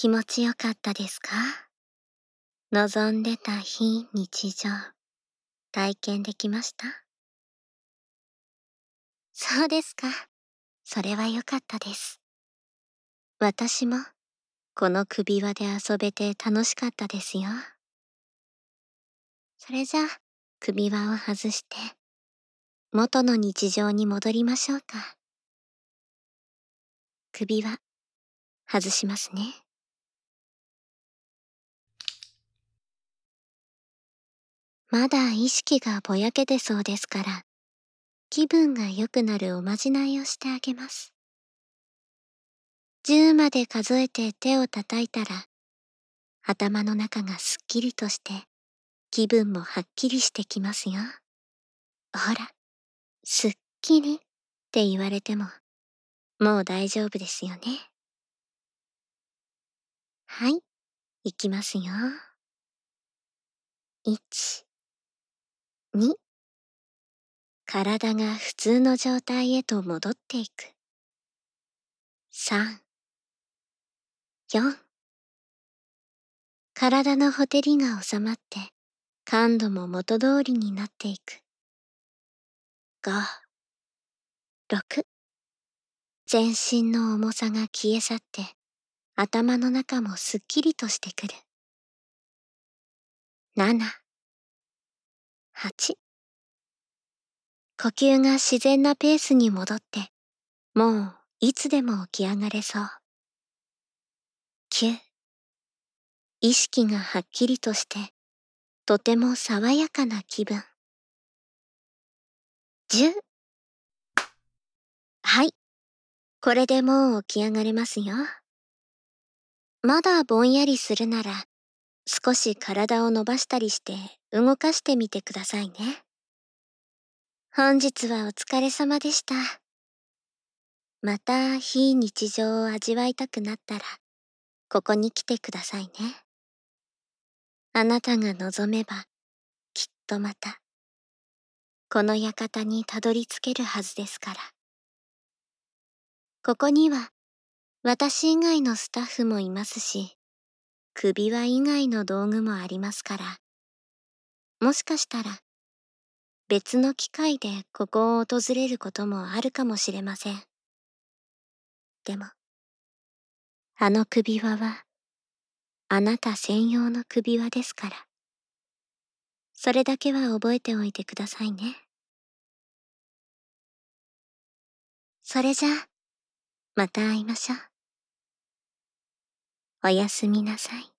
気持ちよかったですか？望んでた非日常、体験できました？そうですか。それは良かったです。私も、この首輪で遊べて楽しかったですよ。それじゃあ、首輪を外して、元の日常に戻りましょうか。首輪、外しますね。まだ意識がぼやけてそうですから、気分が良くなるおまじないをしてあげます。10まで数えて手を叩いたら、頭の中がすっきりとして、気分もはっきりしてきますよ。ほら、すっきりって言われても、もう大丈夫ですよね。はい、いきますよ。1、2、体が普通の状態へと戻っていく。3、4、体のほてりが収まって、感度も元通りになっていく。5、6、全身の重さが消え去って、頭の中もすっきりとしてくる。7、8、呼吸が自然なペースに戻って、もういつでも起き上がれそう。9、意識がはっきりとして、とても爽やかな気分。10、はい、これでもう起き上がれますよ。まだぼんやりするなら、少し体を伸ばしたりして動かしてみてくださいね。本日はお疲れ様でした。また非日常を味わいたくなったら、ここに来てくださいね。あなたが望めば、きっとまた、この館にたどり着けるはずですから。ここには、私以外のスタッフもいますし、首輪以外の道具もありますから、もしかしたら、別の機会でここを訪れることもあるかもしれません。でも、あの首輪は、あなた専用の首輪ですから。それだけは覚えておいてくださいね。それじゃあ、また会いましょう。おやすみなさい。